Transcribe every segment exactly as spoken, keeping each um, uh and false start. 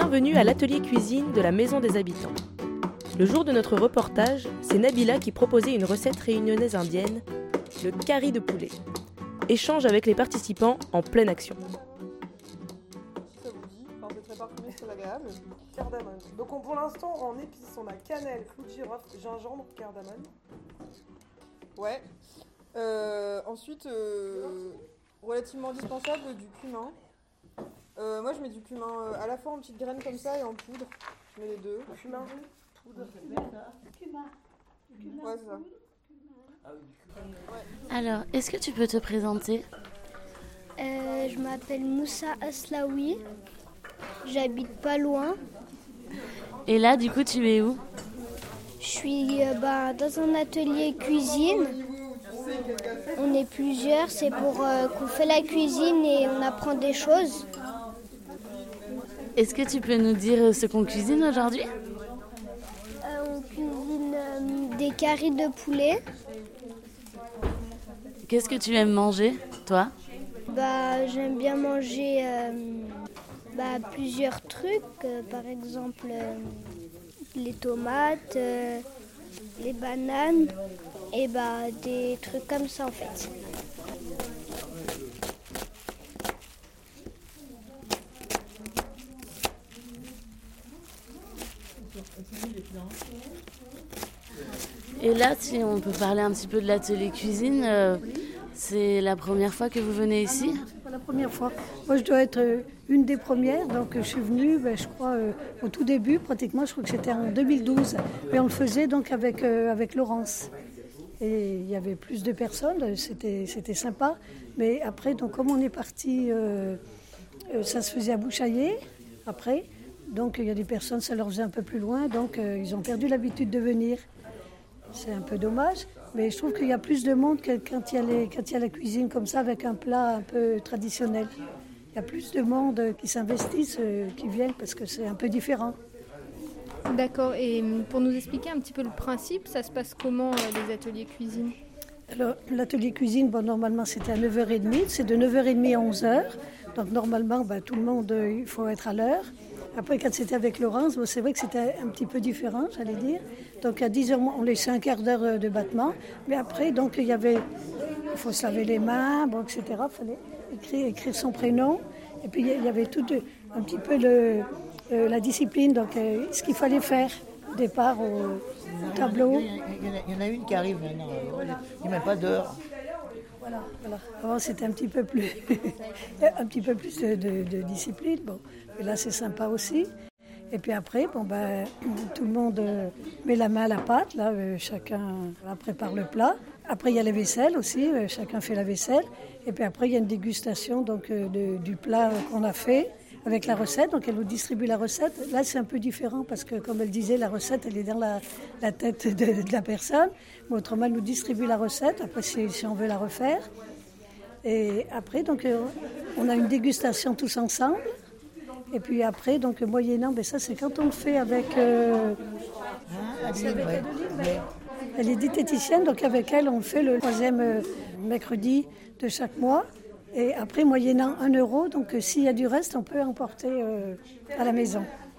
Bienvenue à l'atelier cuisine de la Maison des Habitants. Le jour de notre reportage, c'est Nabila qui proposait une recette réunionnaise indienne, le curry de poulet. Échange avec les participants en pleine action. Ça vous dit, enfin, c'est très parfumé, c'est agréable. Cardamone. Donc on, pour l'instant en épices, on a cannelle, clou de girofle, gingembre, cardamone. Ouais. Euh, ensuite, euh, relativement indispensable, du cumin. Euh, moi je mets du cumin euh, à la fois en petites graines comme ça et en poudre. Je mets les deux. Cumin, poudre. Cumin. Cumin. Ouais, c'est ça. Alors, est-ce que tu peux te présenter ? Euh, je m'appelle Moussa Aslaoui, j'habite pas loin. Et là, du coup, tu es où ? Je suis euh, bah, dans un atelier cuisine. On est plusieurs, c'est pour euh, qu'on fait la cuisine et on apprend des choses. Est-ce que tu peux nous dire ce qu'on cuisine aujourd'hui ? Euh, on cuisine euh, des currys de poulet. Qu'est-ce que tu aimes manger, toi ? Bah, j'aime bien manger euh, bah, plusieurs trucs, euh, par exemple euh, les tomates, euh, les bananes et bah, des trucs comme ça en fait. Et là, si on peut parler un petit peu de l'atelier cuisine, euh, c'est la première fois que vous venez ici ? C'est pas la première fois. Moi, je dois être euh, une des premières. Donc, euh, je suis venue, ben, je crois, euh, au tout début, pratiquement. Je crois que c'était en deux mille douze. Mais on le faisait donc avec, euh, avec Laurence. Et il y avait plus de personnes. C'était, c'était sympa. Mais après, donc, comme on est parti, euh, euh, ça se faisait à Bouchaillé, après. Donc, il y a des personnes, ça leur faisait un peu plus loin. Donc, euh, ils ont perdu l'habitude de venir. C'est un peu dommage, mais je trouve qu'il y a plus de monde que quand il y a, les, quand il y a la cuisine comme ça, avec un plat un peu traditionnel. Il y a plus de monde qui s'investissent, qui viennent, parce que c'est un peu différent. D'accord, et pour nous expliquer un petit peu le principe, ça se passe comment, les ateliers cuisine ? Alors, l'atelier cuisine, bon, normalement, c'était à neuf heures trente, c'est de neuf heures trente à onze heures. Donc, normalement, ben, tout le monde, il faut être à l'heure. Après, quand c'était avec Laurence, bon, c'est vrai que c'était un petit peu différent, j'allais dire. Donc, à dix heures, on laissait un quart d'heure de battement. Mais après, donc, il y avait... Il faut se laver les mains, bon, et cetera. Il fallait écrire, écrire son prénom. Et puis, il y avait tout de, un petit peu le, euh, la discipline, donc euh, ce qu'il fallait faire au départ au, au tableau. Il y, en a, il y en a une qui arrive maintenant. Il n'y a même pas d'heure. Voilà, voilà. Avant, c'était un petit peu plus, un petit peu plus de, de, de discipline. Bon. Et là, c'est sympa aussi. Et puis après, bon, ben, tout le monde met la main à la pâte. Là, chacun prépare le plat. Après, il y a les vaisselles aussi. Chacun fait la vaisselle. Et puis après, il y a une dégustation donc, de, du plat qu'on a fait avec la recette. Donc, elle nous distribue la recette. Là, c'est un peu différent parce que, comme elle disait, la recette, elle est dans la, la tête de, de la personne. Mais autrement, elle nous distribue la recette. Après, si, si on veut la refaire. Et après, donc, on a une dégustation tous ensemble. Et puis après, donc moyennant, ben ça c'est quand on le fait avec, euh, Ah, c'est avec ouais. Adeline, ben, Ouais. elle est diététicienne, donc avec elle on fait le troisième euh, mercredi de chaque mois. Et après, moyennant un euro, donc euh, s'il y a du reste, on peut emporter euh, à la maison.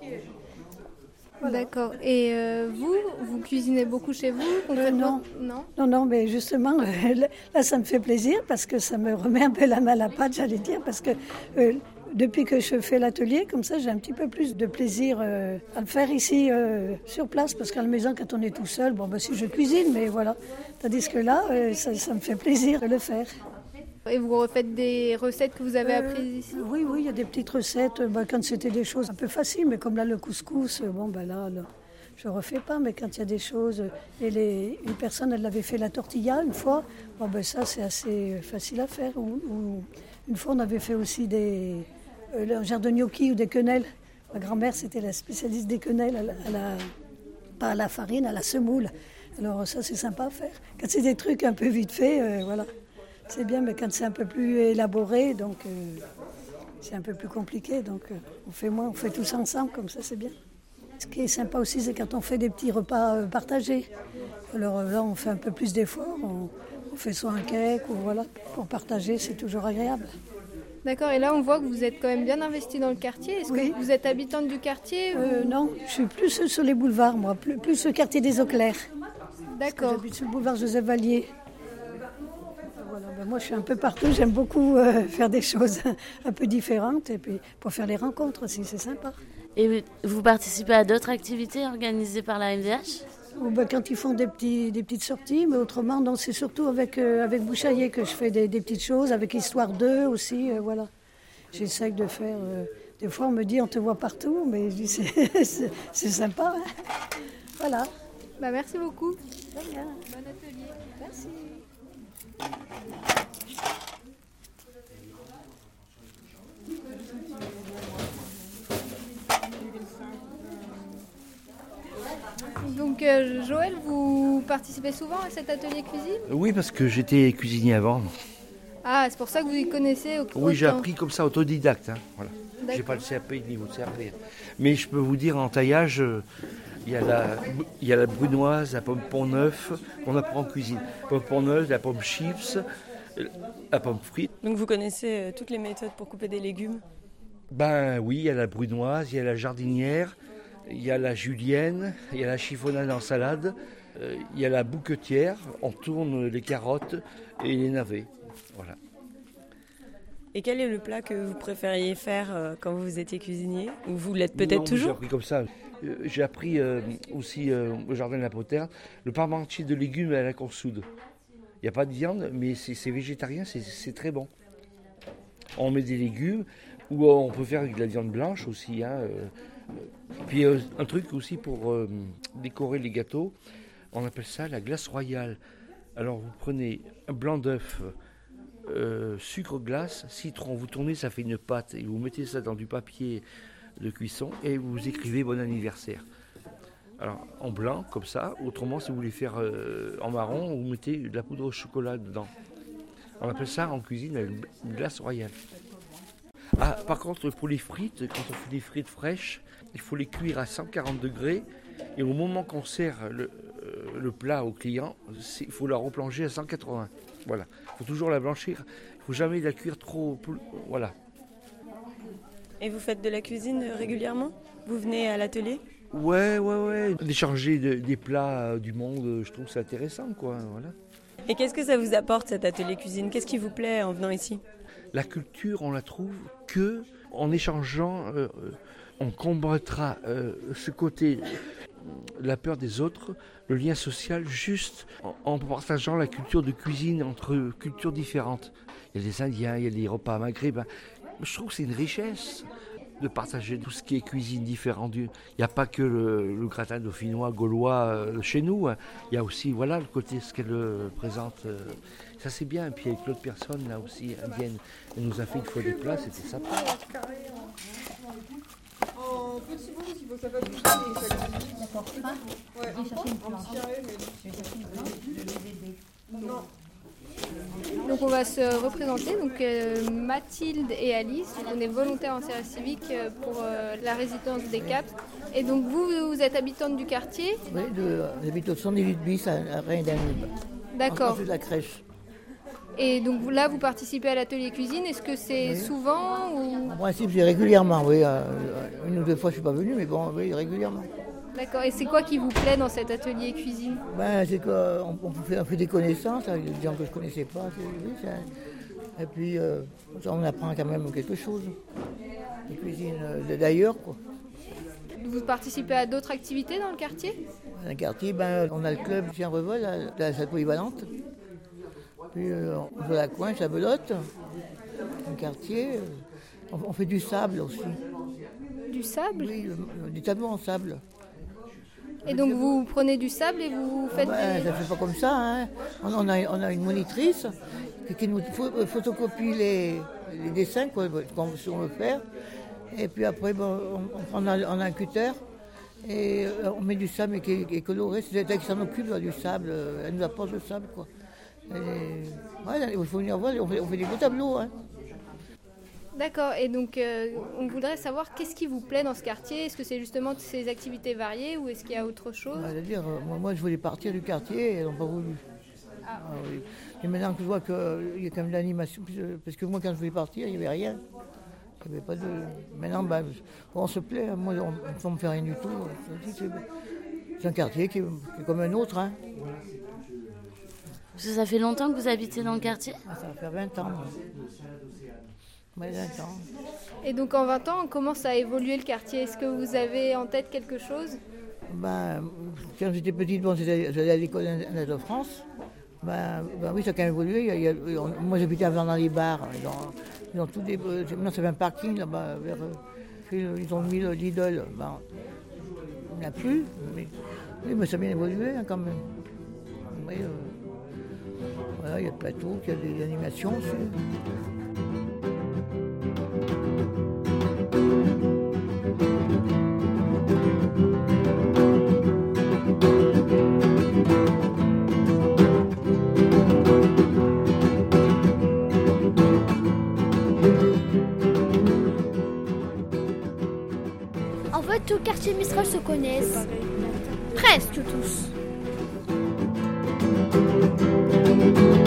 Voilà. D'accord, et euh, vous, vous cuisinez beaucoup chez vous Euh, non. Non. Non, non, mais justement, euh, là ça me fait plaisir parce que ça me remet un peu la main à la pâte, j'allais dire, parce que... Euh, Depuis que je fais l'atelier, comme ça, j'ai un petit peu plus de plaisir euh, à le faire ici, euh, sur place, parce qu'à la maison, quand on est tout seul, bon, ben, si je cuisine, mais voilà. Tandis que là, euh, ça, ça me fait plaisir de le faire. Et vous refaites des recettes que vous avez Euh, apprises ici ? Oui, oui, il y a des petites recettes, ben, quand c'était des choses un peu faciles, mais comme là, le couscous, euh, bon, ben là, là je ne refais pas, mais quand il y a des choses... Et les, une personne, elle avait fait la tortilla une fois, bon, ben ça, c'est assez facile à faire. Ou, ou, une fois, on avait fait aussi des... Euh, un genre de gnocchi ou des quenelles. Ma grand-mère, c'était la spécialiste des quenelles, à la, à la, pas à la farine, à la semoule. Alors ça, c'est sympa à faire. Quand c'est des trucs un peu vite faits, euh, voilà, c'est bien, mais quand c'est un peu plus élaboré, donc euh, c'est un peu plus compliqué. Donc euh, on fait moins, on fait tous ensemble, comme ça, c'est bien. Ce qui est sympa aussi, c'est quand on fait des petits repas euh, partagés. Alors là, on fait un peu plus d'efforts, on, on fait soit un cake, ou voilà, pour partager, c'est toujours agréable. D'accord, et là on voit que vous êtes quand même bien investi dans le quartier. Est-ce Oui. que vous êtes habitante du quartier ou... Euh, non, je suis plus sur les boulevards, moi, plus, plus le quartier des Eaux Claires. D'accord. J'habite sur le boulevard Joseph Vallier. Voilà, ben moi je suis un peu partout, j'aime beaucoup euh, faire des choses un peu différentes et puis pour faire des rencontres aussi, c'est sympa. Et vous participez à d'autres activités organisées par la M D H ? Ou ben, quand ils font des, petits, des petites sorties, mais autrement, non, c'est surtout avec, euh, avec Bouchaillé que je fais des, des petites choses, avec Histoire d'eux aussi, euh, voilà. J'essaie de faire... Euh, des fois, on me dit, on te voit partout, mais je dis, c'est, c'est, c'est sympa. Hein. Voilà. Bah, merci beaucoup. Très bien. Bon atelier. Merci. Donc euh, Joël, vous participez souvent à cet atelier cuisine ? Oui, parce que j'étais cuisinier avant. Ah, c'est pour ça que vous y connaissez au Oui, j'ai autant. appris comme ça, autodidacte. Hein, voilà. J'ai pas le C A P niveau de C A P. Mais je peux vous dire, en taillage, euh, il y a la, il y a la brunoise, la pomme pont-neuf, qu'on apprend en cuisine. La pomme pont-neuf, la pomme chips, la pomme frite. Donc vous connaissez euh, toutes les méthodes pour couper des légumes ? Ben oui, il y a la brunoise, il y a la jardinière, il y a la julienne, il y a la chiffonnade en salade, euh, il y a la bouquetière, on tourne les carottes et les navets. Voilà. Et quel est le plat que vous préfériez faire euh, quand vous étiez cuisinier ? Ou vous l'êtes peut-être Non, toujours ? J'ai appris comme ça. Euh, j'ai appris euh, aussi euh, au jardin de la Poterne le parmentier de légumes à la consoude. Il n'y a pas de viande, mais c'est, c'est végétarien, c'est, c'est très bon. On met des légumes, ou on peut faire avec de la viande blanche aussi. Hein, euh, Puis euh, un truc aussi pour euh, décorer les gâteaux, on appelle ça la glace royale. Alors vous prenez un blanc d'œuf, euh, sucre glace, citron, vous tournez, ça fait une pâte et vous mettez ça dans du papier de cuisson et vous écrivez bon anniversaire. Alors en blanc comme ça, autrement si vous voulez faire euh, en marron, vous mettez de la poudre au chocolat dedans. On appelle ça en cuisine une glace royale. Ah, par contre, pour les frites, quand on fait des frites fraîches, il faut les cuire à cent quarante degrés. Et au moment qu'on sert le, euh, le plat au client, il faut la replonger à cent quatre-vingts. Voilà. Il faut toujours la blanchir. Il ne faut jamais la cuire trop. Voilà. Et vous faites de la cuisine régulièrement ? Vous venez à l'atelier ? Ouais, ouais, ouais. D'échanger de, des plats euh, du monde, je trouve ça intéressant, quoi. Voilà. Et qu'est-ce que ça vous apporte, cet atelier cuisine ? Qu'est-ce qui vous plaît en venant ici ? La culture, on la trouve que en échangeant, euh, on combattra euh, ce côté, la peur des autres, le lien social, juste en, en partageant la culture de cuisine entre cultures différentes. Il y a des Indiens, il y a des repas maghrébins. Je trouve que c'est une richesse de partager tout ce qui est cuisine différente. Il n'y a pas que le, le gratin dauphinois, gaulois euh, chez nous. Hein. Il y a aussi voilà, le côté, ce qu'elle euh, présente. Euh, ça c'est bien. Et puis avec l'autre personne, là aussi, indienne, elle nous a fait une fois des plats, c'était sympa. En petit bout, il faut que ça fasse du pain et ça cuisine. D'accord. Ouais, un petit carré, mais... Non. Donc on va se représenter, donc euh, Mathilde et Alice, on est volontaires en service civique euh, pour euh, la résidence des Caps. Et donc vous, vous êtes habitante du quartier ? Oui, de, j'habite au cent dix-huit bis à, à Rennes-Danube. D'accord. En de la crèche. Et donc vous- là vous participez à l'atelier cuisine, est-ce que c'est Oui. souvent ou... En principe, j'ai régulièrement, oui. euh, une ou deux fois, je ne suis pas venu, mais bon, oui, régulièrement. D'accord, et c'est quoi qui vous plaît dans cet atelier cuisine ? Ben, c'est qu'on on fait, on fait des connaissances avec des gens que je ne connaissais pas. c'est- oui, c'est- et puis, euh, ça, on apprend quand même quelque chose. Des cuisines euh, d'ailleurs, quoi. Vous participez à d'autres activités dans le quartier ? Dans le quartier, ben, on a le club Chien Revol, la, la salle polyvalente. Puis, euh, on joue à la coinche, la belote. Dans le quartier, euh, on, on fait du sable aussi. Du sable ? Oui, euh, du tableau en sable. Et donc vous prenez du sable et vous faites Ben, des... ça ne fait pas comme ça. Hein. On, on a, on a une monitrice qui, qui nous pho- photocopie les, les dessins quoi, qu'on veut faire. Et puis après, bon, on, on, a, on a un cutter et euh, on met du sable qui est, qui est coloré. C'est elle qui s'en occupe là, du sable. Elle nous apporte le sable. Quoi. Et, ouais, il faut venir voir, on fait, on fait des beaux tableaux. Hein. D'accord, et donc euh, on voudrait savoir qu'est-ce qui vous plaît dans ce quartier ? Est-ce que c'est justement ces activités variées ou est-ce qu'il y a autre chose ? C'est-à-dire, euh, moi, moi, je voulais partir du quartier et ils n'ont pas voulu. Ah. Ah oui. Et maintenant que je vois qu'il y a quand même de l'animation, parce que moi quand je voulais partir, il n'y avait rien. Il n'y avait pas de... Maintenant, bah, on se plaît, moi on ne me fait rien du tout. C'est un quartier qui est, qui est comme un autre. Hein. Parce que ça fait longtemps que vous habitez dans le quartier? Ah, ça va faire vingt ans. Ouais, vingt ans. Et donc en vingt ans, comment ça a évolué le quartier? Est-ce que vous avez en tête quelque chose? Ben, quand j'étais petite, bon, j'allais à l'école de France. Ben, ben oui, ça a quand même évolué. Il y a, il y a, on, moi, j'habitais avant dans les bars. Dans, dans tous des, maintenant, c'est un parking là-bas. Vers, ils ont mis le Lidl. Ben, il n'y en a plus. Mais, oui, mais ça a bien évolué hein, quand même. Oui, euh, voilà, il y a le plateau, il y a des animations aussi. En fait, tout le quartier Mistral se connaissent. Presque tous.